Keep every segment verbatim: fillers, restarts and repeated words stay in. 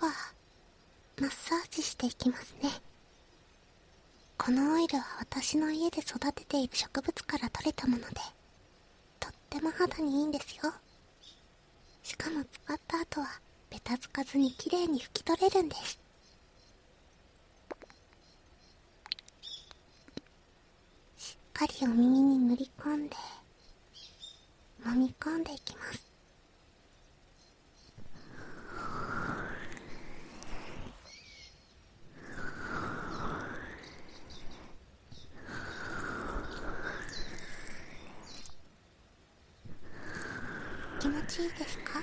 はマッサージしていきますね。このオイルは私の家で育てている植物から取れたもので、とっても肌にいいんですよ。しかも使った後はベタつかずにきれいに拭き取れるんです。しっかりお耳に塗り込んで揉み込んでいきます。気持ちいいですか？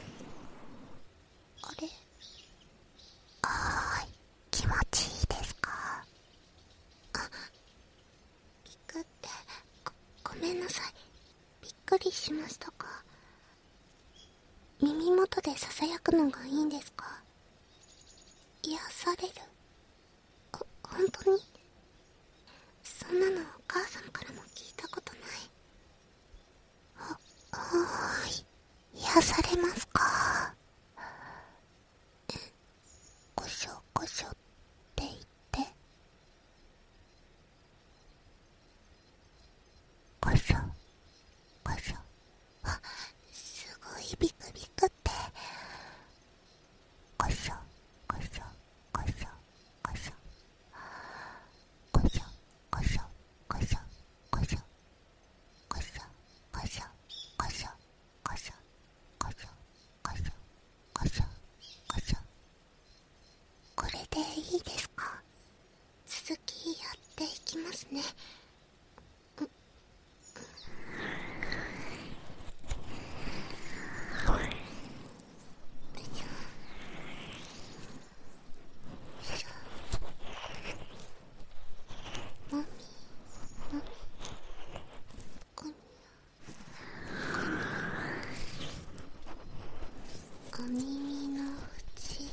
あれ、はーい、気持ちいいですか？あ、ピクってご、ごめんなさい。びっくりしましたか？耳元でささやくのがいいんですか？癒される？ほ、本当に？そんなのお母さんからも聞いたことない。は、はーい、癒されますか？こしょこしょって言って、こしょこしょ。あ、すごいビクビクって。こしょこしょこしょこしょこしょこしょこしょこしょこしょこしょこしょこしょこしょこしょこしょこしょ。これでいいですか？続きやっていきますね。もみもみこにこにお耳の縁を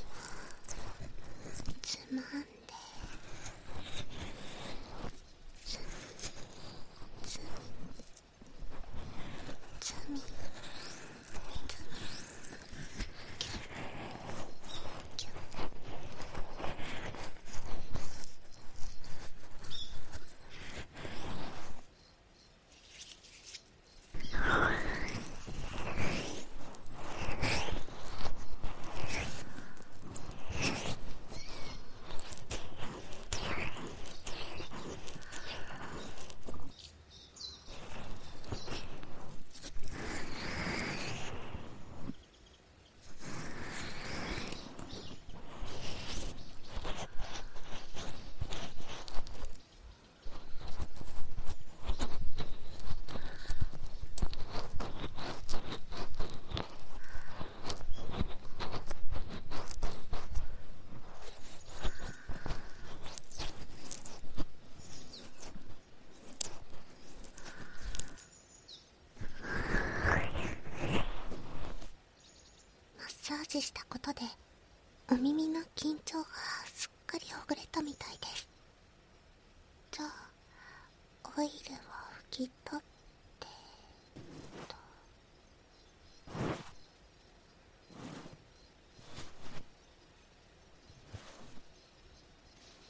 つまんで、つみつみつみつみキュッキュッ。マッサージしたことでお耳の緊張がすっかりほぐれたみたいです。じゃあオイルを拭き取って